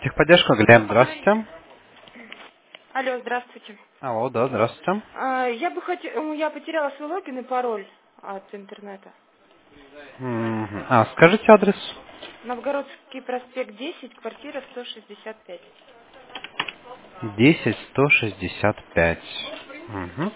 Техподдержка, Глеб, здравствуйте. Алло, здравствуйте. Алло, да, здравствуйте. Я потеряла свой логин и пароль от интернета. Скажите адрес. Новгородский проспект 10, квартира 165. 10165. Мгм.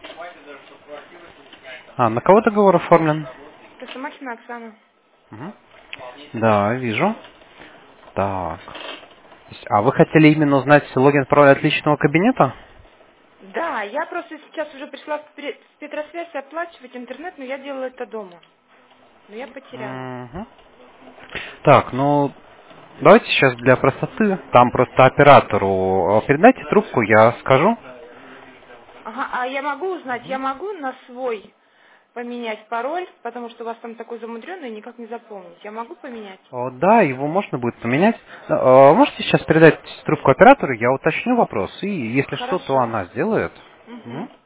На кого договор оформлен? Косомахина Оксана. Мгм. Да, вижу. Так. А вы хотели именно узнать логин, пароль от личного кабинета? Да, я просто сейчас уже пришла в Петросвязь оплачивать интернет, но я делала это дома. Но я потеряла. Мгм. Так, ну, давайте сейчас для простоты, там просто оператору передайте трубку, я скажу. Ага, а я могу узнать, я могу на свой поменять пароль, потому что у вас там такой замудренный, никак не запомнить. Я могу поменять? Да, его можно будет поменять. Можете сейчас передать трубку оператору, я уточню вопрос, и если что, то Хорошо. она сделает. Мгм. Угу.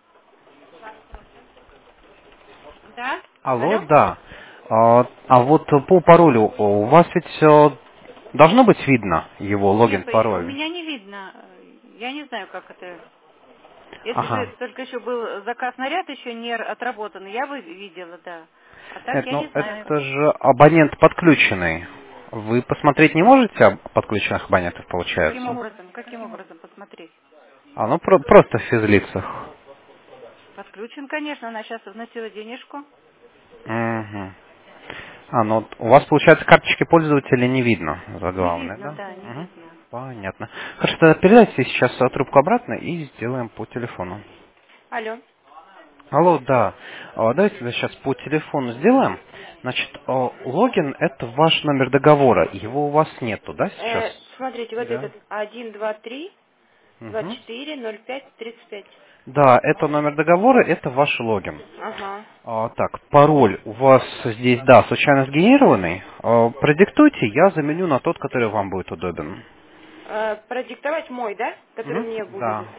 Да? Алло, Алло? да. А вот по паролю у вас ведь должно быть видно его логин, Нет, у пароль. меня не видно. Я не знаю, как это. Если бы Ага. только еще был заказ на ряд еще не отработан, я бы видела, да. А так Нет, я ну не знаю. это же абонент подключенный. Вы посмотреть не можете подключенных абонентов, Каким получается? образом? Каким образом посмотреть? Ну просто в физлицах. Подключен, конечно, она сейчас вносила денежку. Мгм. Ну вот у вас, получается, карточки пользователя не видно, Не заглавной, видно, да? да, не Мгм. видно. Понятно. Хорошо, тогда передайте сейчас трубку обратно и сделаем по телефону. Алло. Алло, да. Давайте тогда сейчас по телефону сделаем. Значит, логин — это ваш номер договора. Его у вас нету, да, сейчас? Смотрите, вот Да. этот 123 Мгм. 24 05 35. Да, это номер договора, это ваш логин. Ага. Так, пароль у вас здесь, да, случайно сгенерированный. Продиктуйте, я заменю на тот, который вам будет удобен. Продиктовать мой, да? Который Мгм. мне будет. Да.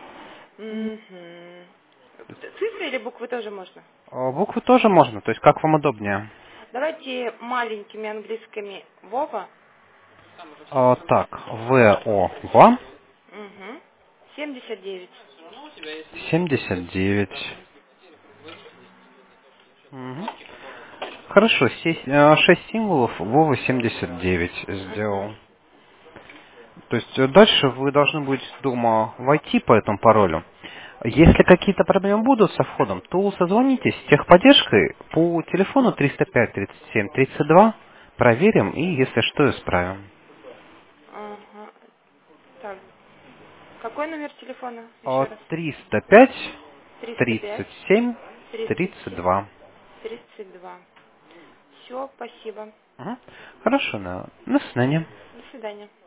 Мгм. Цифры или буквы тоже можно? Буквы тоже можно, то есть как вам удобнее. Давайте маленькими английскими. Вова. Так, ВО Угу. 79. 79. Мгм. Хорошо, 6 символов, Вова 79 Угу. сделал. То есть дальше вы должны будете дома войти по этому паролю. Если какие-то проблемы будут со входом, то созвонитесь с техподдержкой по телефону 305 37 32. Проверим и, если что, исправим. Ага. Так, какой номер телефона? Еще раз. 305 305 37 37 32. 32. Все, спасибо. Мгм. Хорошо, да. До свидания. До свидания.